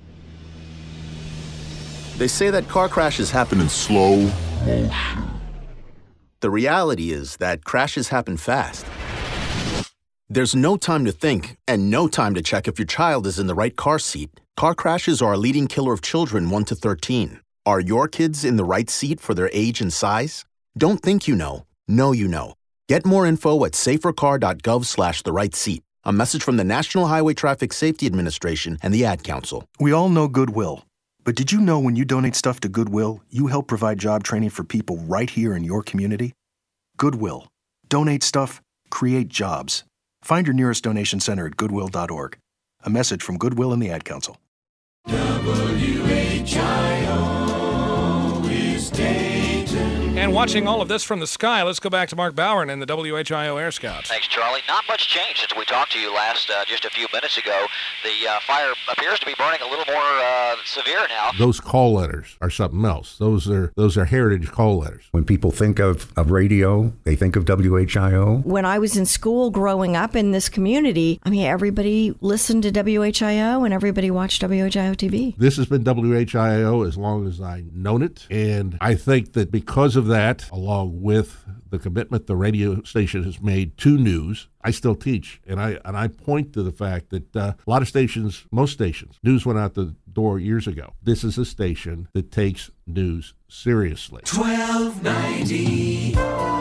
They say that car crashes happen in slow motion. The reality is that crashes happen fast. There's no time to think and no time to check if your child is in the right car seat. Car crashes are a leading killer of children one to thirteen. Are your kids in the right seat for their age and size? Don't think you know. Know you know. Get more info at safercar dot gov slash the right seat. A message from the National Highway Traffic Safety Administration and the Ad Council. We all know Goodwill. But did you know when you donate stuff to Goodwill, you help provide job training for people right here in your community? Goodwill. Donate stuff, create jobs. Find your nearest donation center at goodwill dot org. A message from Goodwill and the Ad Council. W H I O is Dayton. And watching all of this from the sky, let's go back to Mark Bauer and the W H I O Air Scouts. Thanks, Charlie. Not much change since we talked to you last uh, just a few minutes ago. The uh, fire appears to be burning a little more uh, severe now. Those call letters are something else. Those are those are heritage call letters. When people think of, of radio, they think of W H I O. When I was in school growing up in this community, I mean, everybody listened to W H I O and everybody watched W H I O T V. This has been W H I O as long as I've known it. And I think that because of that, along with the commitment the radio station has made to news, I still teach. And I and I point to the fact that uh, a lot of stations, most stations, news went out the door years ago. This is a station that takes news seriously. twelve ninety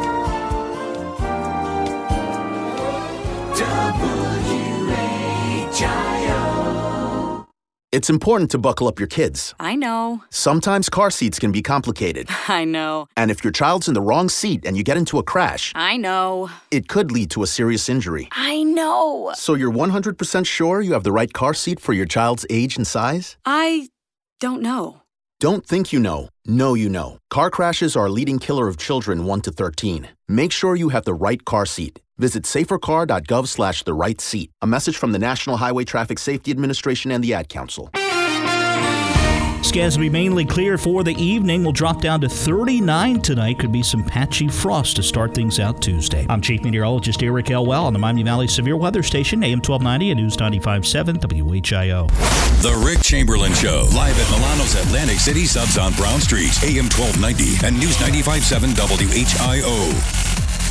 W H I O. It's important to buckle up your kids. I know. Sometimes car seats can be complicated. I know. And if your child's in the wrong seat and you get into a crash, I know. it could lead to a serious injury. I know. So you're one hundred percent sure you have the right car seat for your child's age and size? I don't know. Don't think you know. Know you know. Car crashes are a leading killer of children one to thirteen. Make sure you have the right car seat. Visit safercar dot gov slash the right seat. A message from the National Highway Traffic Safety Administration and the Ad Council. Skies will be mainly clear for the evening. Will drop down to thirty-nine tonight. Could be some patchy frost to start things out Tuesday. I'm Chief Meteorologist Eric Elwell on the Miami Valley Severe Weather Station, A M twelve ninety and News ninety-five point seven W H I O. The Rick Chamberlain Show, live at Milano's Atlantic City Subs on Brown Street, A M twelve ninety and News ninety-five point seven W H I O.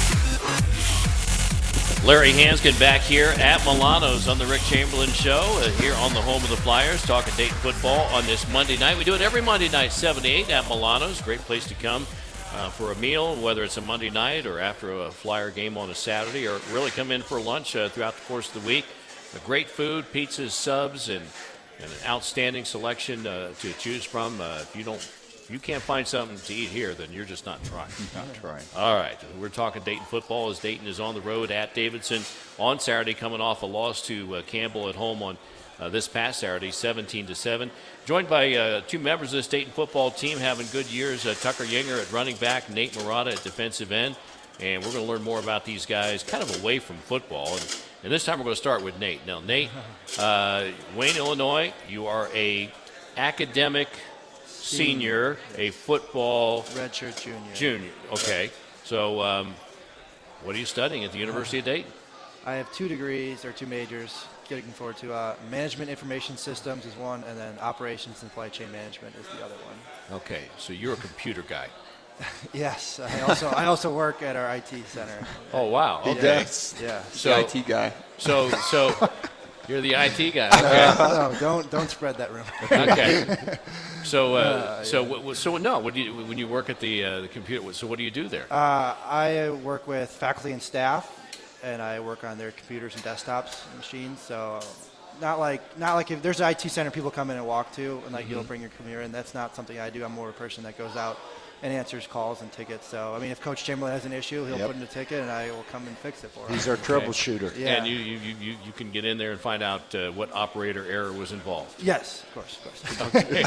Larry Hanskin back here at Milano's on the Rick Chamberlain Show, uh, here on the home of the Flyers, talking Dayton football on this Monday night. We do it every Monday night, seven to eight at Milano's. Great place to come uh, for a meal, whether it's a Monday night or after a Flyer game on a Saturday, or really come in for lunch uh, throughout the course of the week. Uh, great food, pizzas, subs, and, and an outstanding selection uh, to choose from. Uh, if you don't you can't find something to eat here, then you're just not trying. Not trying. All right. We're talking Dayton football as Dayton is on the road at Davidson on Saturday, coming off a loss to uh, Campbell at home on uh, this past Saturday, seventeen to seven. Joined by uh, two members of this Dayton football team having good years, uh, Tucker Yinger at running back, Nate Murata at defensive end. And we're going to learn more about these guys kind of away from football. And, and this time we're going to start with Nate. Now, Nate, uh, Wayne, Illinois, you are a academic senior, a football redshirt junior. Junior, okay. So, um, what are you studying at the University of Dayton? I have two degrees or two majors. Looking forward to uh, management information systems is one, and then operations and supply chain management is the other one. Okay, so you're a computer guy. Yes, I also I also work at our I T center. Oh wow! Okay. Yes. Yeah. So the I T guy. So so you're the I T guy. Uh, Okay. no, don't don't spread that rumor. Okay. So uh, Uh, so yeah. w- so no. What do you when you work at the uh, the computer? So what do you do there? Uh, I work with faculty and staff, and I work on their computers and desktops and machines. So, not like not like if there's an I T center people come in and walk to, and like Mhm. you'll bring your computer in. That's not something I do. I'm more a person that goes out and answers calls and tickets. So, I mean, if Coach Chamberlain has an issue, he'll Yep. put in a ticket, and I will come and fix it for him. He's our troubleshooter. Yeah. And you, you, you, you you can get in there and find out uh, what operator error was involved. Yes, of course, of course. Okay.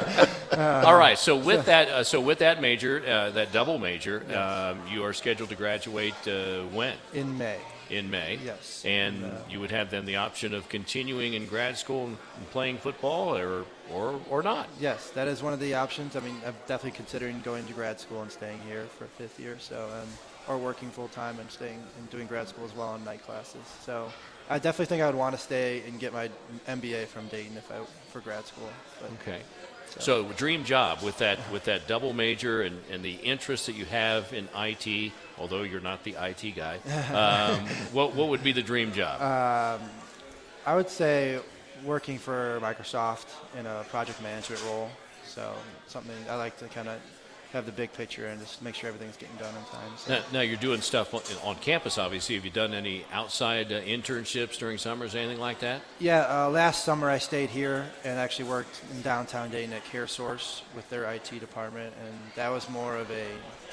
Uh, All right. So with so- that, uh, so with that major, uh, that double major, um, you are scheduled to graduate uh, when? In May. In May. Yes. And And, uh, you would have then the option of continuing in grad school and playing football, or or or not. Yes, that is one of the options. I mean, I'm definitely considering going to grad school and staying here for a fifth year, so um, or working full time and staying and doing grad school as well on night classes. So I definitely think I would want to stay and get my M B A from Dayton if I for grad school. But, Okay. So, dream job with that with that double major and, and the interest that you have in I T, although you're not the I T guy. Um, what what would be the dream job? Um, I would say working for Microsoft in a project management role. So something I like to kind of have the big picture and just make sure everything's getting done on time. So. Now, now you're doing stuff on, on campus, obviously. Have you done any outside uh, internships during summers, anything like that? Yeah, uh, last summer I stayed here and actually worked in downtown Dayton at CareSource with their I T department, and that was more of a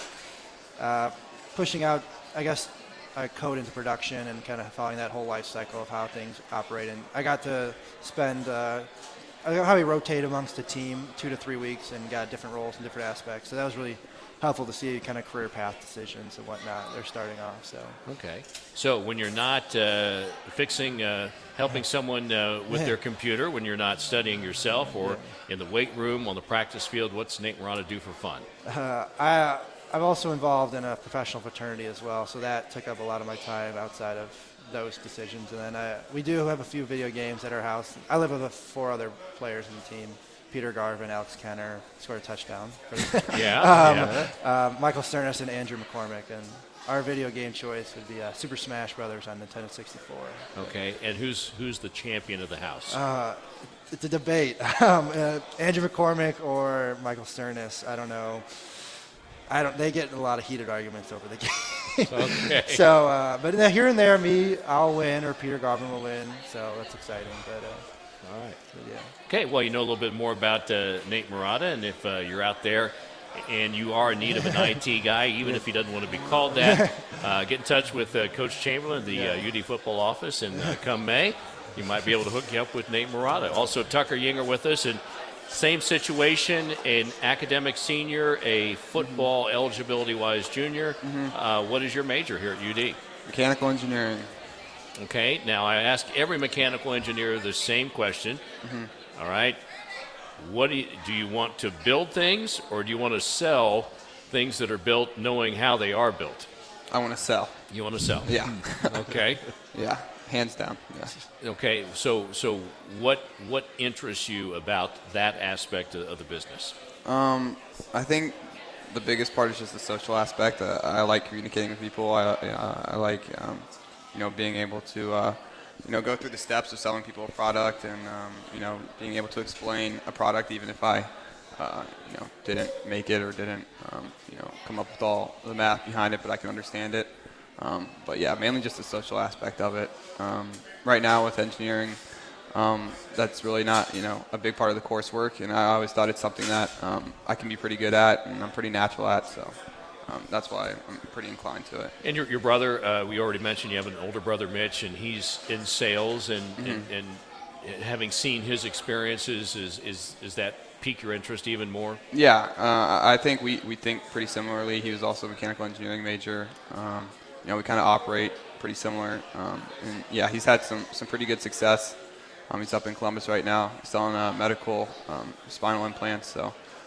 uh, pushing out, I guess, uh, code into production and kind of following that whole life cycle of how things operate. And I got to spend, uh, I got how we rotate amongst the team two to three weeks and got different roles and different aspects. So that was really helpful to see kind of career path decisions and whatnot. They're starting off. So Okay. So when you're not uh, fixing, uh, helping someone uh, with Yeah. their computer, when you're not studying yourself or Yeah. in the weight room, on the practice field, what's Nate Morata do for fun? Uh, I, I'm also involved in a professional fraternity as well, so that took up a lot of my time outside of those decisions. And then I, we do have a few video games at our house. I live with uh, four other players in the team. Peter Garvin, Alex Kenner scored a touchdown. For the, Yeah, um, yeah. Um, Michael Sternis and Andrew McCormick. And our video game choice would be uh, Super Smash Brothers on Nintendo sixty-four. Okay. And who's who's the champion of the house? Uh, it's a debate. um, uh, Andrew McCormick or Michael Sternis. I don't know. I don't. They get in a lot of heated arguments over the game. Okay. So, uh, but then here and there, me, I'll win, or Peter Garvin will win. So that's exciting. But uh, all right. Yeah. Okay, well, you know a little bit more about uh, Nate Morata, and if uh, you're out there and you are in need of an I T guy, even if he doesn't want to be called that, uh, get in touch with uh, Coach Chamberlain, the uh, U D football office, and uh, come May, you might be able to hook you up with Nate Morata. Also, Tucker Yinger with us, and same situation, an academic senior, a football eligibility-wise junior. Uh, what is your major here at U D? Mechanical engineering. Okay, now I ask every mechanical engineer the same question. Mhm. All right, what do you, do you want to build things, or do you want to sell things that are built knowing how they are built? I want to sell. You want to sell? Yeah. Okay. Yeah, hands down. Yeah. Okay, so so what what interests you about that aspect of, of the business? Um, I think the biggest part is just the social aspect. Uh, I like communicating with people. I, uh, I like, um, you know, being able to, uh, you know, go through the steps of selling people a product, and um, you know, being able to explain a product even if I, uh, you know, didn't make it or didn't, um, you know, come up with all the math behind it, but I can understand it. Um, but yeah, mainly just the social aspect of it. Um, right now with engineering, um, that's really not, you know, a big part of the coursework, and I always thought it's something that um, I can be pretty good at and I'm pretty natural at, so um, that's why I'm pretty inclined to it. And your, your brother, uh, we already mentioned you have an older brother, Mitch, and he's in sales, and, Mm-hmm. and, and having seen his experiences, is, is, is that pique your interest even more? Yeah, uh, I think we, we think pretty similarly. He was also a mechanical engineering major. Um, you know, we kind of operate pretty similar. Um, and yeah, he's had some, some pretty good success. Um, he's up in Columbus right now, selling uh, medical um, spinal implants. So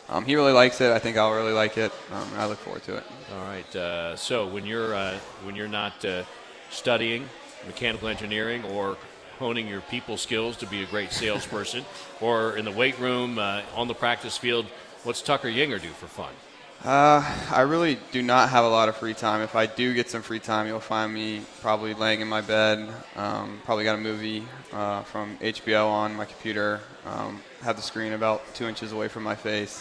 um, he really likes it. I think I'll really like it. Um, and I look forward to it. All right. Uh, so when you're uh, when you're not uh, studying mechanical engineering or honing your people skills to be a great salesperson, or in the weight room, uh, on the practice field, what's Tucker Yinger do for fun? Uh, I really do not have a lot of free time. If I do get some free time, you'll find me probably laying in my bed. Um, probably got a movie uh, from H B O on my computer. Um, have the screen about two inches away from my face.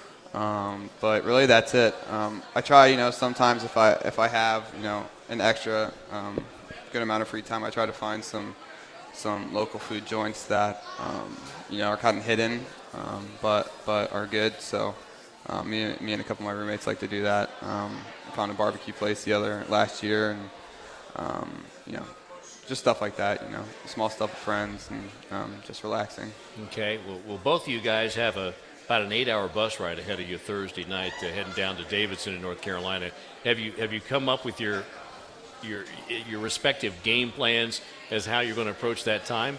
Um, but really, that's it. Um, I try, you know, sometimes if I if I have, you know, an extra um, good amount of free time, I try to find some some local food joints that um, you know are kind of hidden, um, but but are good. So. Um, me, me and a couple of my roommates like to do that. Um, found a barbecue place the other last year, and um, you know, just stuff like that. You know, small stuff with friends and um, just relaxing. Okay. Well, well, both of you guys have a about an eight-hour bus ride ahead of you Thursday night, uh, heading down to Davidson in North Carolina. Have you have you come up with your your your respective game plans as how you're going to approach that time?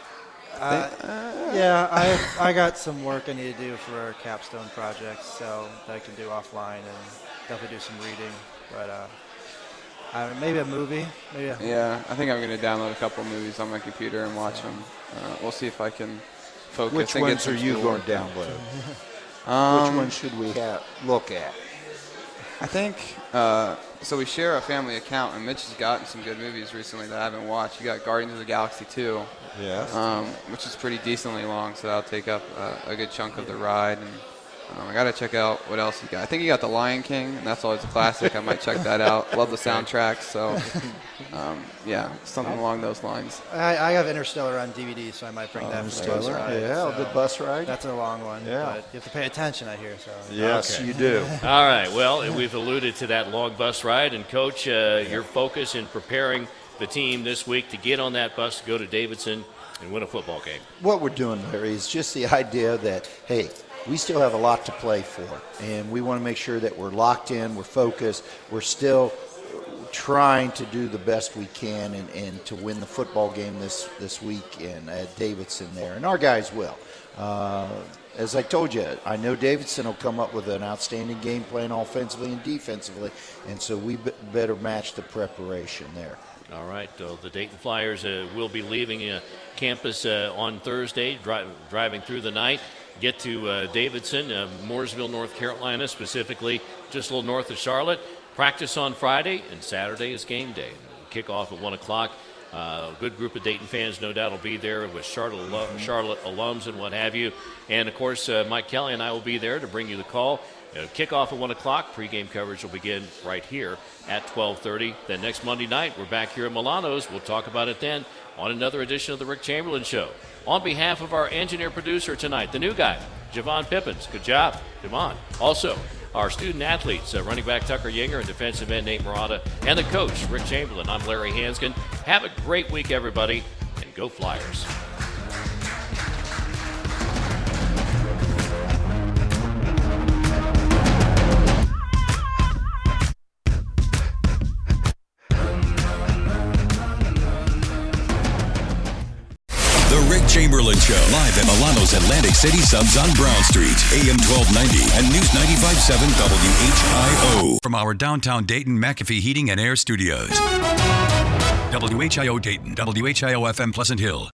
Uh, yeah, I I got some work I need to do for our capstone projects, so that I can do offline and definitely do some reading. But uh, I, maybe a movie. Maybe a yeah, I think I'm going to download a couple of movies on my computer and watch them. Uh, we'll see if I can focus. Which and ones get some are you going to done. download? um, Which ones should we have, look at? I think, uh, so we share a family account, and Mitch has gotten some good movies recently that I haven't watched. You got Guardians of the Galaxy two, yes. um, which is pretty decently long, so that'll take up uh, a good chunk of the ride. And um, I got to check out what else he got. I think he got The Lion King, and that's always a classic. I might check that out. Love the soundtrack, so um, yeah, something along those lines. I, I have Interstellar on D V D, so I might bring Oh, that for the bus Interstellar, ride. yeah, so a good bus ride. That's a long one, Yeah. but you have to pay attention, I hear. So Yes, Okay. you do. All right. Well, we've alluded to that long bus ride, and Coach, uh, your focus in preparing the team this week to get on that bus to go to Davidson and win a football game. What we're doing, Larry, is just the idea that, hey, we still have a lot to play for, and we want to make sure that we're locked in, we're focused, we're still trying to do the best we can and, and to win the football game this, this week in at Davidson there, and our guys will. Uh, as I told you, I know Davidson will come up with an outstanding game plan offensively and defensively, and so we b- better match the preparation there. All right. Uh, the Dayton Flyers uh, will be leaving uh, campus uh, on Thursday, dri- driving through the night. Get to uh, Davidson, uh, Mooresville, North Carolina, specifically just a little north of Charlotte. Practice on Friday, and Saturday is game day. Kickoff at one o'clock. Uh, a good group of Dayton fans, no doubt, will be there with Charlotte, alum, Charlotte alums and what have you. And, of course, uh, Mike Kelly and I will be there to bring you the call. Uh, kickoff at one o'clock. Pre-game coverage will begin right here at twelve thirty. Then next Monday night, we're back here at Milano's. We'll talk about it then on another edition of the Rick Chamberlain Show. On behalf of our engineer-producer tonight, the new guy, Javon Pippins. Good job, Javon. Also, our student athletes, uh, running back Tucker Yinger and defensive end Nate Murata, and the coach, Rick Chamberlain. I'm Larry Hanskin. Have a great week, everybody, and go Flyers. The Rick Chamberlain Show, live at Milano's Atlantic City Subs on Brown Street, A M twelve ninety and News ninety-five point seven W H I O. From our downtown Dayton McAfee Heating and Air Studios. W H I O Dayton, W H I O F M Pleasant Hill.